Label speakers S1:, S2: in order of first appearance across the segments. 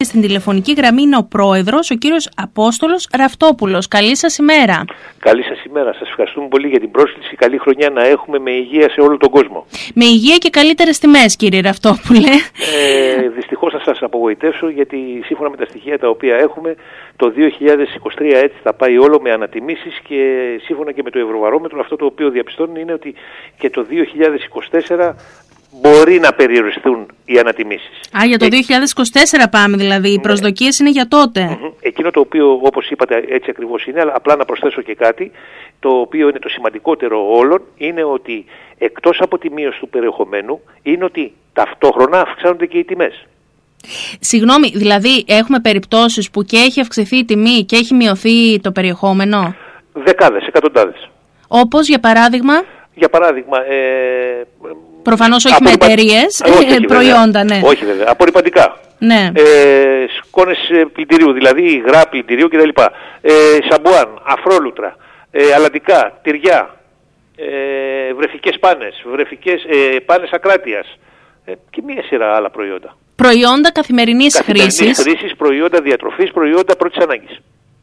S1: στην τηλεφωνική γραμμή είναι ο πρόεδρος, ο κύριος Απόστολος Ραφτόπουλος. Καλή σας ημέρα.
S2: Καλή σας ημέρα. Σας ευχαριστούμε πολύ για την πρόσκληση. Καλή χρονιά να έχουμε με υγεία σε όλο τον κόσμο.
S1: Με υγεία και καλύτερες τιμές, κύριε Ραφτόπουλε.
S2: Δυστυχώς θα σας απογοητεύσω, γιατί σύμφωνα με τα στοιχεία τα οποία έχουμε, το 2023 έτσι θα πάει όλο με ανατιμήσεις, και σύμφωνα και με το Ευρωβαρόμετρο αυτό το οποίο διαπιστώνουν είναι ότι και το 2024 μπορεί να περιοριστούν οι ανατιμήσεις.
S1: Για το 2024 πάμε δηλαδή, οι προσδοκίες είναι για τότε.
S2: Εκείνο το οποίο, όπως είπατε, έτσι ακριβώς είναι, αλλά απλά να προσθέσω και κάτι, το οποίο είναι το σημαντικότερο όλων, είναι ότι εκτός από τη μείωση του περιεχομένου, είναι ότι ταυτόχρονα αυξάνονται και οι τιμές.
S1: Συγγνώμη, δηλαδή έχουμε περιπτώσεις που και έχει αυξηθεί η τιμή και έχει μειωθεί το περιεχόμενο?
S2: Δεκάδες, εκατοντάδες.
S1: Όπως για παράδειγμα?
S2: Για παράδειγμα...
S1: Προφανώς όχι με εταιρείες, προϊόντα, ναι.
S2: Όχι βέβαια, απορρυπαντικά.
S1: Ναι.
S2: Σκόνες πλυντηρίου, δηλαδή υγρά πλυντηρίου κτλ. Σαμπουάν, αφρόλουτρα, αλαντικά, τυριά, βρεφικές πάνες, πάνες ακράτειας και μία σειρά άλλα προϊόντα.
S1: Προϊόντα καθημερινής χρήσης.
S2: Προϊόντα διατροφής, προϊόντα πρώτης ανάγκης.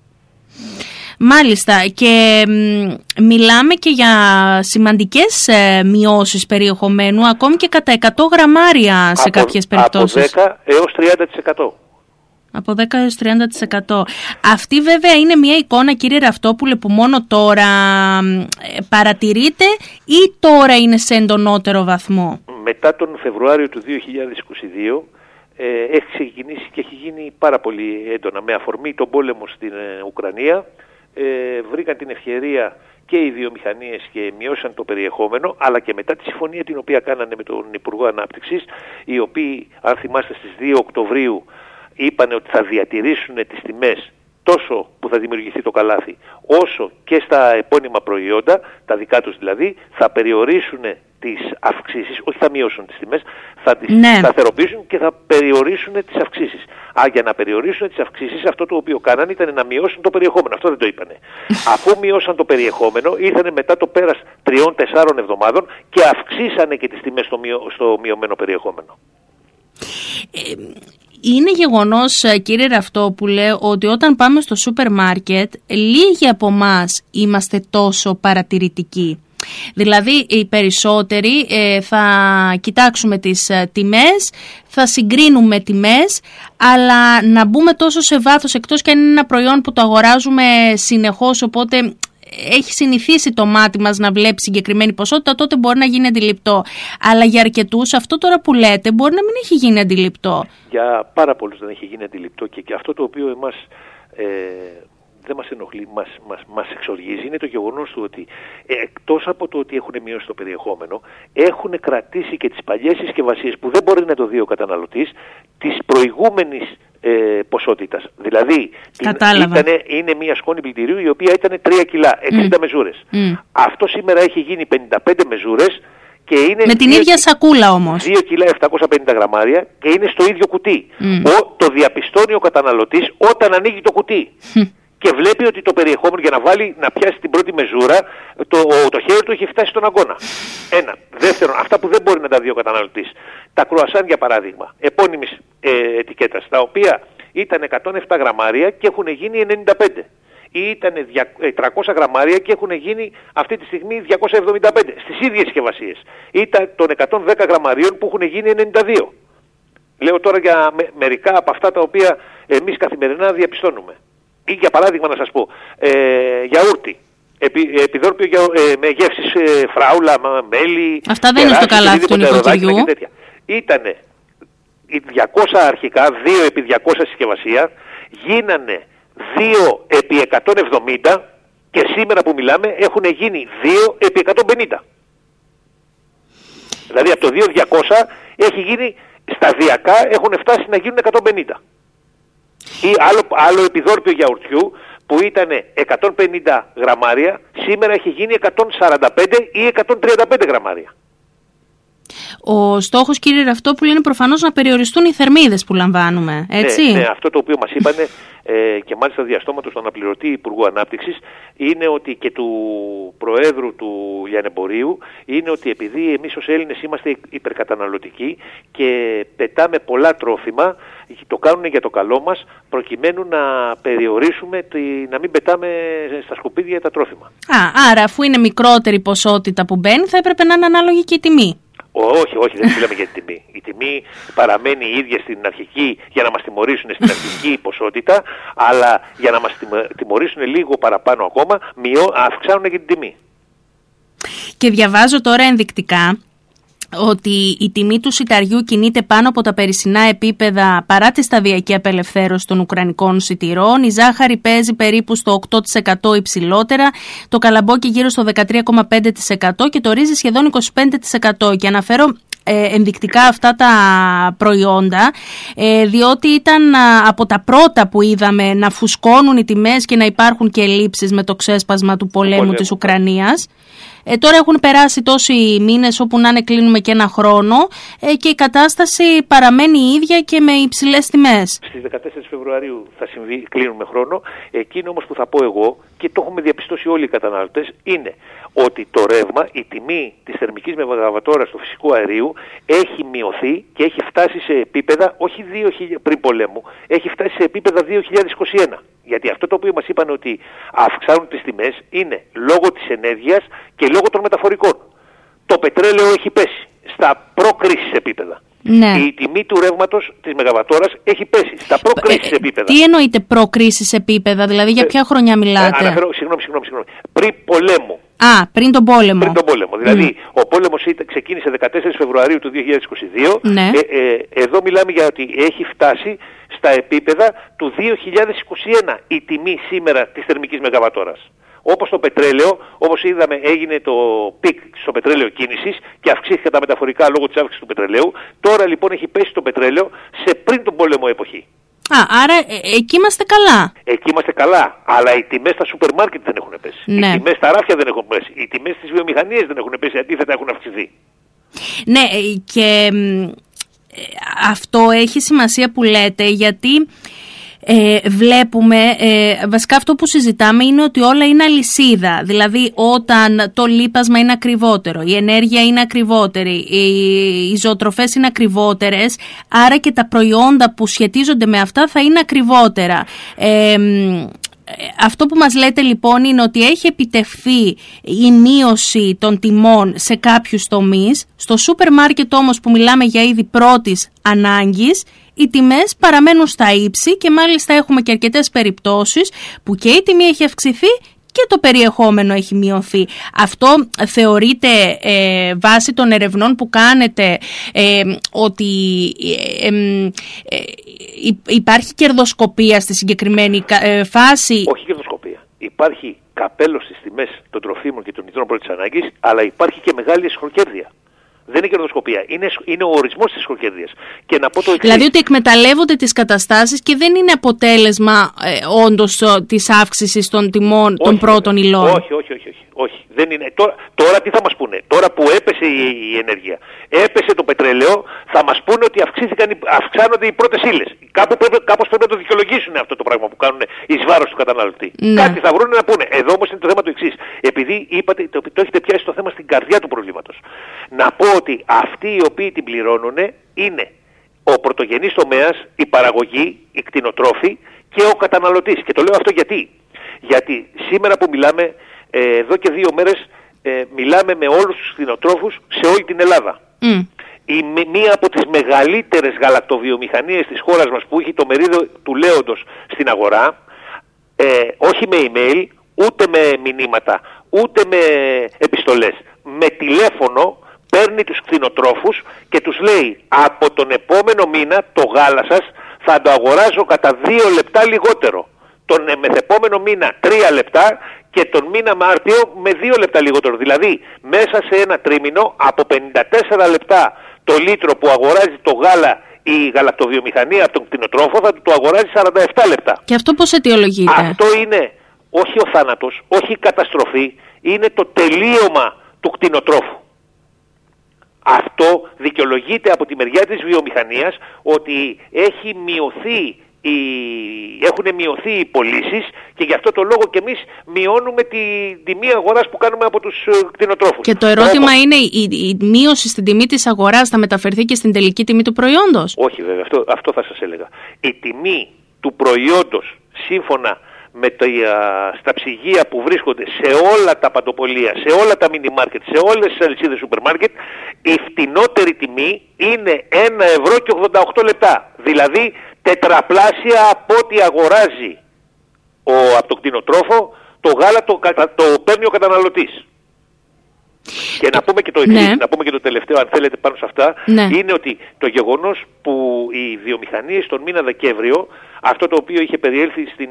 S1: Μάλιστα, και μιλάμε και για σημαντικές μειώσεις περιεχομένου, ακόμη και κατά 100 γραμμάρια σε κάποιες περιπτώσεις.
S2: Από 10 έως 30%.
S1: Από 10 έως 30%. Αυτή βέβαια είναι μια εικόνα, κύριε Ραφτόπουλε, που μόνο τώρα παρατηρείτε ή τώρα είναι σε εντονότερο βαθμό?
S2: Μετά τον Φεβρουάριο του 2022 έχει ξεκινήσει και έχει γίνει πάρα πολύ έντονα. Με αφορμή τον πόλεμο στην Ουκρανία, βρήκαν την ευκαιρία και οι βιομηχανίες και μειώσαν το περιεχόμενο, αλλά και μετά τη συμφωνία την οποία κάνανε με τον Υπουργό Ανάπτυξης, οι οποίοι, αν θυμάστε, στις 2 Οκτωβρίου είπαν ότι θα διατηρήσουν τις τιμές τόσο που θα δημιουργηθεί το καλάθι, όσο και στα επώνυμα προϊόντα, τα δικά τους δηλαδή, θα περιορίσουν τις αυξήσεις, όχι θα μειώσουν τις τιμές, θα τις σταθεροποιήσουν και θα περιορίσουν τις αυξήσεις. Για να περιορίσουν τις αυξήσεις, αυτό το οποίο κάνανε ήταν να μειώσουν το περιεχόμενο. Αυτό δεν το είπανε. Αφού μειώσαν το περιεχόμενο, ήρθανε μετά το πέρας 3-4 εβδομάδων και αυξήσανε και τις τιμές στο μειωμένο περιεχόμενο.
S1: Είναι γεγονός, κύριε Ραφτόπουλε, ότι όταν πάμε στο σούπερ μάρκετ, λίγοι από εμάς είμαστε τόσο παρατηρητικοί. Δηλαδή οι περισσότεροι θα κοιτάξουμε τις τιμές, θα συγκρίνουμε τιμές, αλλά να μπούμε τόσο σε βάθος, εκτός και αν είναι ένα προϊόν που το αγοράζουμε συνεχώς, οπότε έχει συνηθίσει το μάτι μας να βλέπει συγκεκριμένη ποσότητα, τότε μπορεί να γίνει αντιληπτό. Αλλά για αρκετούς αυτό τώρα που λέτε μπορεί να μην έχει γίνει αντιληπτό.
S2: Για πάρα πολλούς δεν έχει γίνει αντιληπτό, και αυτό το οποίο εμάς δεν μας ενοχλεί, μας εξοργίζει, είναι το γεγονός του ότι εκτός από το ότι έχουν μειώσει το περιεχόμενο, έχουν κρατήσει και τις παλιές συσκευασίες που δεν μπορεί να το δει ο καταναλωτής της προηγούμενης ποσότητας. Δηλαδή είναι μια σκόνη πλυντηρίου η οποία ήταν 3 κιλά, 60 μεζούρες. Αυτό σήμερα έχει γίνει 55 μεζούρες και είναι
S1: με την ίδια σακούλα όμως.
S2: 2 κιλά 750 γραμμάρια και είναι στο ίδιο κουτί. Το διαπιστώνει ο καταναλωτής όταν ανοίγει το κουτί. Και βλέπει ότι το περιεχόμενο, για να πιάσει την πρώτη μεζούρα, το χέρι του έχει φτάσει στον αγκώνα. Ένα. Δεύτερον, αυτά που δεν μπορεί να τα δει ο καταναλωτής. Τα κρουασάν, για παράδειγμα, επώνυμης ετικέτας, τα οποία ήταν 107 γραμμάρια και έχουν γίνει 95. Ή ήταν 300 γραμμάρια και έχουν γίνει αυτή τη στιγμή 275. Στις ίδιες συσκευασίες. Ήταν των 110 γραμμαρίων που έχουν γίνει 92. Λέω τώρα για μερικά από αυτά τα οποία εμείς καθημερινά διαπιστώνουμε. Ή για παράδειγμα να σας πω, γιαούρτι, επιδόρπιο με γεύσεις φράουλα, μέλι...
S1: Αυτά δεν είναι στο καλάθι του νοικοκυριού.
S2: Ήτανε 200 αρχικά, 2 επί 200 συσκευασία, γίνανε 2 επί 170 και σήμερα που μιλάμε έχουν γίνει 2 επί 150. Δηλαδή από το 2.200 έχει γίνει σταδιακά, έχουν φτάσει να γίνουν 150. Ή άλλο επιδόρπιο γιαουρτιού που ήταν 150 γραμμάρια, σήμερα έχει γίνει 145 ή 135 γραμμάρια.
S1: Ο στόχος, κύριε Ραυτόπουλε, είναι προφανώς να περιοριστούν οι θερμίδες που λαμβάνουμε, έτσι?
S2: Ναι, αυτό το οποίο μας είπανε και μάλιστα διαστόματος του αναπληρωτή Υπουργού Ανάπτυξης είναι ότι και του Προέδρου του Λιανεμπορίου είναι ότι επειδή εμείς ως Έλληνες είμαστε υπερκαταναλωτικοί και πετάμε πολλά τρόφιμα, το κάνουν για το καλό μας προκειμένου να περιορίσουμε, να μην πετάμε στα σκουπίδια τα τρόφιμα.
S1: Άρα αφού είναι μικρότερη ποσότητα που μπαίνει θα έπρεπε να είναι ανάλογη και η τιμή.
S2: Όχι, δεν μιλάμε για την τιμή. Η τιμή παραμένει η ίδια στην αρχική για να μας τιμωρήσουν στην αρχική ποσότητα, αλλά για να μας τιμωρήσουν λίγο παραπάνω ακόμα, αυξάνουν και την τιμή. Και
S1: διαβάζω τώρα ενδεικτικά ότι η τιμή του σιταριού κινείται πάνω από τα περσινά επίπεδα παρά τη σταδιακή απελευθέρωση των ουκρανικών σιτηρών. Η ζάχαρη παίζει περίπου στο 8% υψηλότερα, το καλαμπόκι γύρω στο 13,5% και το ρύζι σχεδόν 25%. Και αναφέρω ενδεικτικά αυτά τα προϊόντα διότι ήταν από τα πρώτα που είδαμε να φουσκώνουν οι τιμές και να υπάρχουν και ελλείψεις με το ξέσπασμα του πολέμου της Ουκρανίας. Τώρα έχουν περάσει τόσοι μήνες όπου να είναι κλείνουμε και ένα χρόνο και η κατάσταση παραμένει η ίδια και με υψηλές τιμές.
S2: Στις 14 Φεβρουαρίου θα κλείνουμε χρόνο. Εκείνο όμως που θα πω εγώ και το έχουμε διαπιστώσει όλοι οι καταναλωτές είναι ότι το ρεύμα, η τιμή της θερμικής μεγαβατόρας του φυσικού αερίου έχει μειωθεί και έχει φτάσει σε επίπεδα, όχι 2000 πριν πολέμου, έχει φτάσει σε επίπεδα 2021. Γιατί αυτό το οποίο μας είπαν ότι αυξάνουν τις τιμές είναι λόγω της ενέργειας και λόγω των μεταφορικών. Το πετρέλαιο έχει πέσει στα προ-κρίσης επίπεδα.
S1: Ναι.
S2: Η τιμή του ρεύματος της μεγαβατόρας έχει πέσει στα προ-κρίσης επίπεδα.
S1: Τι εννοείται προ-κρίσης επίπεδα, δηλαδή για ποια χρονιά μιλάτε?
S2: Συγγνώμη. Πριν πολέμου.
S1: Πριν τον πόλεμο.
S2: Πριν τον πόλεμο. Δηλαδή, ο πόλεμος ξεκίνησε 14 Φεβρουαρίου του 2022.
S1: Ναι.
S2: Εδώ μιλάμε για ότι έχει φτάσει στα επίπεδα του 2021 η τιμή σήμερα της θερμικής μεγαβατόρας. Όπως το πετρέλαιο, όπως είδαμε έγινε το πικ στο πετρέλαιο κίνησης και αυξήθηκαν τα μεταφορικά λόγω της αύξησης του πετρελαίου. Τώρα λοιπόν έχει πέσει το πετρέλαιο σε πριν τον πόλεμο εποχή.
S1: Άρα εκεί είμαστε καλά.
S2: Εκεί είμαστε καλά, αλλά οι τιμές στα σούπερ μάρκετ δεν έχουν πέσει.
S1: Ναι.
S2: Οι τιμές στα ράφια δεν έχουν πέσει. Οι τιμές στις βιομηχανίες δεν έχουν πέσει, αντίθετα έχουν αυξηθεί.
S1: Ναι, και αυτό έχει σημασία που λέτε, γιατί βλέπουμε, βασικά αυτό που συζητάμε είναι ότι όλα είναι αλυσίδα. Δηλαδή όταν το λίπασμα είναι ακριβότερο, η ενέργεια είναι ακριβότερη, οι ζωοτροφές είναι ακριβότερες, άρα και τα προϊόντα που σχετίζονται με αυτά θα είναι ακριβότερα. Αυτό που μας λέτε λοιπόν είναι ότι έχει επιτευχθεί η μείωση των τιμών σε κάποιους τομείς. Στο σούπερ μάρκετ όμως που μιλάμε για είδη πρώτης ανάγκης, οι τιμές παραμένουν στα ύψη και μάλιστα έχουμε και αρκετές περιπτώσεις που και η τιμή έχει αυξηθεί και το περιεχόμενο έχει μειωθεί. Αυτό θεωρείται βάσει των ερευνών που κάνετε ότι υπάρχει κερδοσκοπία στη συγκεκριμένη φάση?
S2: Όχι κερδοσκοπία. Υπάρχει καπέλο στις τιμές των τροφίμων και των ειδών πρώτης ανάγκης, αλλά υπάρχει και μεγάλη εσχροκέρδεια. Δεν είναι κερδοσκοπία, είναι ο ορισμός της εσχροκέρδειας. Και να πω το εξής.
S1: Δηλαδή ότι εκμεταλλεύονται τις καταστάσεις και δεν είναι αποτέλεσμα όντως της αύξησης των τιμών των πρώτων υλών.
S2: Όχι. Δεν είναι. Τώρα τι θα μας πούνε? Τώρα που έπεσε η ενέργεια, έπεσε το πετρέλαιο, θα μας πούνε ότι αυξάνονται οι πρώτες ύλες. Κάπως πρέπει να το δικαιολογήσουν αυτό το πράγμα που κάνουν εις βάρος του καταναλωτή.
S1: Ναι.
S2: Κάτι θα βρουν να πούνε. Εδώ όμως είναι το θέμα το εξής. Επειδή είπατε, το έχετε πιάσει το θέμα στην καρδιά του προβλήματος. Να πω ότι αυτοί οι οποίοι την πληρώνουν είναι ο πρωτογενής τομέας, η παραγωγή, οι κτηνοτρόφοι και ο καταναλωτής. Και το λέω αυτό γιατί σήμερα που μιλάμε, εδώ και 2 μέρες μιλάμε με όλους τους κτηνοτρόφους σε όλη την Ελλάδα. Μία από τις μεγαλύτερες γαλακτοβιομηχανίες της χώρας μας που έχει το μερίδιο του λέοντος στην αγορά, όχι με email, ούτε με μηνύματα, ούτε με επιστολές, με τηλέφωνο παίρνει τους κτηνοτρόφους και τους λέει από τον επόμενο μήνα το γάλα σας θα το αγοράζω κατά 2 λεπτά λιγότερο. Τον μεθεπόμενο μήνα 3 λεπτά και τον μήνα Μάρτιο με 2 λεπτά λιγότερο. Δηλαδή μέσα σε ένα τρίμηνο από 54 λεπτά το λίτρο που αγοράζει το γάλα η γαλακτοβιομηχανία από τον κτηνοτρόφο θα το αγοράζει 47 λεπτά.
S1: Και αυτό πώς αιτιολογείται?
S2: Αυτό είναι όχι ο θάνατος, όχι η καταστροφή, είναι το τελείωμα του κτηνοτρόφου. Αυτό δικαιολογείται από τη μεριά της βιομηχανίας ότι έχουν μειωθεί οι πωλήσεις και γι' αυτό το λόγο και εμείς μειώνουμε τη τιμή αγοράς που κάνουμε από τους κτηνοτρόφους.
S1: Και το ερώτημα είναι η μείωση στην τιμή της αγοράς θα μεταφερθεί και στην τελική τιμή του προϊόντος?
S2: Όχι βέβαια, αυτό θα σας έλεγα. Η τιμή του προϊόντος σύμφωνα με στα ψυγεία που βρίσκονται σε όλα τα παντοπολία, σε όλα τα μίνι μάρκετ, σε όλες τις αλυσίδες σούπερ μάρκετ, η φτηνότερη τιμή είναι 1 ευρώ και 88 λεπτά. Δηλαδή τετραπλάσια από ό,τι αγοράζει από τον κτηνοτρόφο, το γάλα το παίρνει ο καταναλωτής. Και να πούμε και το εξής, να πούμε και το τελευταίο αν θέλετε πάνω σε αυτά, είναι ότι το γεγονός που οι βιομηχανίες τον μήνα Δεκέμβριο, αυτό το οποίο είχε περιέλθει στην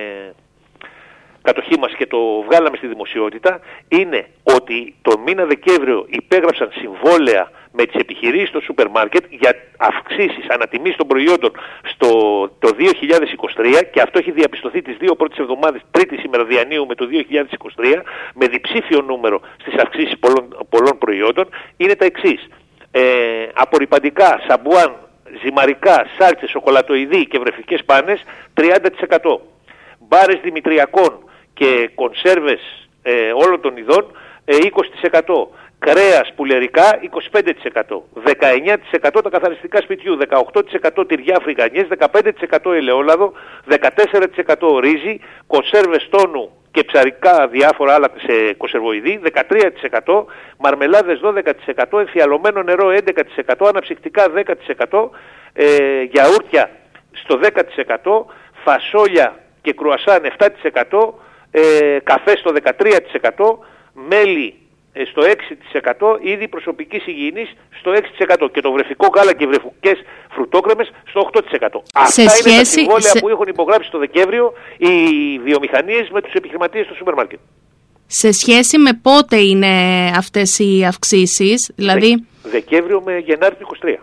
S2: κατοχή μας και το βγάλαμε στη δημοσιότητα, είναι ότι τον μήνα Δεκέμβριο υπέγραψαν συμβόλαια με τις επιχειρήσεις στο σούπερ μάρκετ για αυξήσεις ανατιμής των προϊόντων το 2023 και αυτό έχει διαπιστωθεί τις 2 πρώτες εβδομάδες, τρίτη ημερδιανίου με το 2023, με διψήφιο νούμερο στις αυξήσεις πολλών προϊόντων, είναι τα εξής. Απορρυπαντικά, σαμπουάν, ζυμαρικά, σάλτσες, σοκολατοειδή και βρεφικές πάνες 30%. Μπάρες δημητριακών και κονσέρβες όλων των ειδών 20%. Κρέας πουλερικά 25%. 19% τα καθαριστικά σπιτιού. 18% τυριά αφρικανιές. 15% ελαιόλαδο. 14% ρύζι. Κονσέρβες τόνου και ψαρικά διάφορα άλλα σε κονσερβοειδή. 13%. Μαρμελάδες 12%. Εμφιαλωμένο νερό 11%. Αναψυκτικά 10%. Γιαούρτια στο 10%. Φασόλια και κρουασάν 7%, καφέ στο 13%, μέλι στο 6%, είδη προσωπικής υγιεινής στο 6% και το βρεφικό γάλα και βρεφικές φρουτόκρεμες στο 8%. Αυτά είναι τα συμβόλαια που έχουν υπογράψει το Δεκέμβριο οι βιομηχανίες με τους επιχειρηματίες στο σούπερ μάρκετ.
S1: Σε σχέση με πότε είναι αυτές οι αυξήσεις, δηλαδή...
S2: Δεκέμβριο με Γενάρη του 23.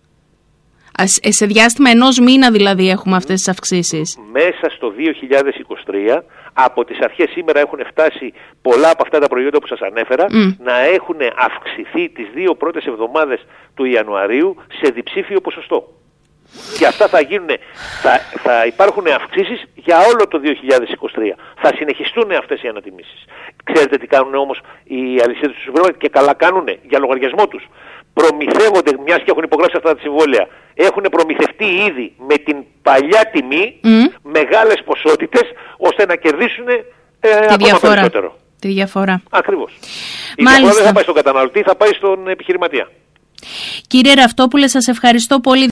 S1: Σε διάστημα 1 μήνα δηλαδή έχουμε αυτές τις αυξήσεις.
S2: Μέσα στο 2023, από τις αρχές σήμερα έχουν φτάσει πολλά από αυτά τα προϊόντα που σας ανέφερα να έχουν αυξηθεί τις 2 πρώτες εβδομάδες του Ιανουαρίου σε διψήφιο ποσοστό. Και αυτά θα υπάρχουν αυξήσεις για όλο το 2023. Θα συνεχιστούν αυτές οι ανατιμήσεις. Ξέρετε τι κάνουν όμως οι αλυσίδες του σούπερ μάρκετ και καλά κάνουν για λογαριασμό τους? Προμηθεύονται, μιας και έχουν υπογράψει αυτά τα συμβόλαια, έχουν προμηθευτεί ήδη με την παλιά τιμή μεγάλες ποσότητες ώστε να κερδίσουν ακόμα περισσότερο.
S1: Τη διαφορά.
S2: Ακριβώς. Η διαφορά δεν θα πάει στον καταναλωτή, θα πάει στον επιχειρηματία.
S1: Κύριε Ραφτόπουλε, σας ευχαριστώ πολύ.